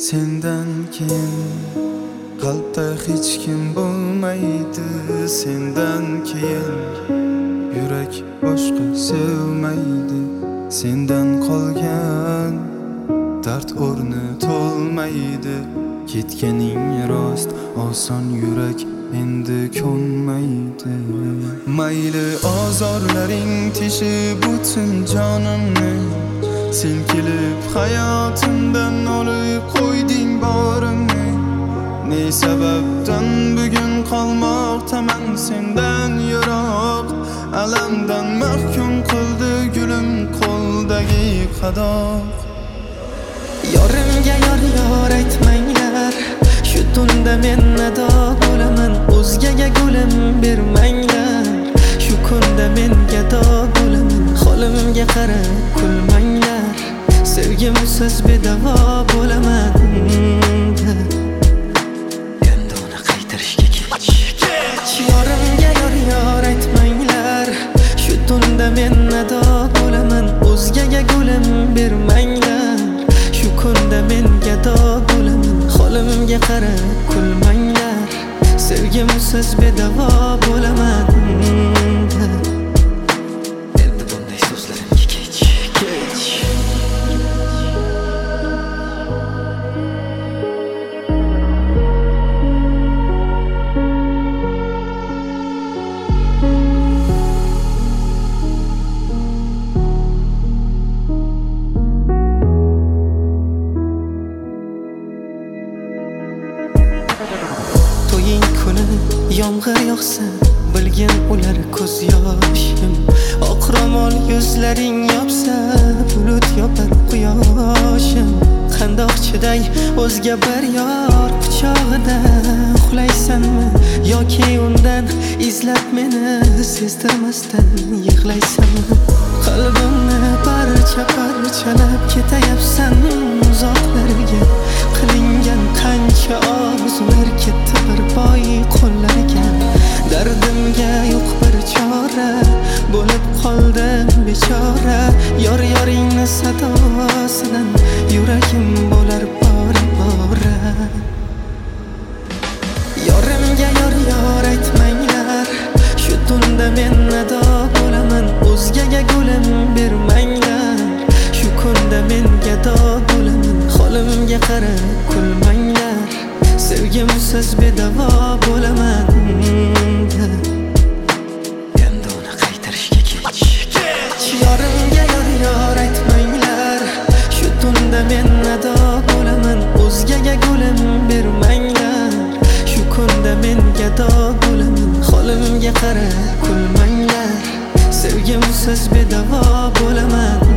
Sendan keyin qalbda hech kim bo'lmaydi. Sendan keyin yurak boshqa sevmaydi. Sendan qolgan dard o'rni to'lmaydi. Ketganing rost, oson yurak endi ko'nmaydi. Mayli ozorlaring teshib butun jonimni, sen kelib hayotimdan olib qo'yding borimni. Ne sababdan bugun qolmoqdaman sendan yiroq, alamdan mahkum qildi gulim qo'ldagi qadoq. Yorimga yor aytmanglar, shu tunda men nado bo'laman. O'zgaga gulim bermanglar, shu kunda men gado bo'laman. Holimga qarab kulmanglar, sevgimsiz bedavo bo'laman. Endi uni qaytarishga kech. Yorimga yor aytmanglar, shu tunda men nado bo'laman. O'zgaga gulim bermanglar, shu kunda men gado bo'laman. Holimga qarab kulmanglar, sevgimsiz bedavo bo'laman. Endi bunday so'zlarimga kech. To'ying kuni yomg'ir yog'sa, bilgin ular ko'z yoshim. Oq ro'mol yuzlaring yopsa, bulut yopar quyoshim. Qandoq chiday o'zga bir yor quchog'ida uxlaysanmi, yoki undan izlab meni sezdirmasdan yig'laysanmi? Qalbimni parcha-parchalab ketayapsan uzoqlarga. Qilingan qancha orzular ketdi bir boy qo'llariga. Dardimga yo'q bir chora, bo'lib qoldim bechora. Yoringni sadosidan yuragim bo'lar bora. Yorimga yor aytmanglar, shu tunda men nado bo'laman. O'zgaga gulim bermanglar, shu kunda men gado bo'laman. Holimga qarab kulmanglar, sevgimsiz bedavo bo'laman. Endi uni qaytarishga kech. Yorimga yor aytmanglar, shu tunda men nado bo'laman. O'zgaga gulim bermanglar, shu kunda men gado bo'laman. Holimga qarab kulmanglar, sevgimsiz bedavo bo'laman.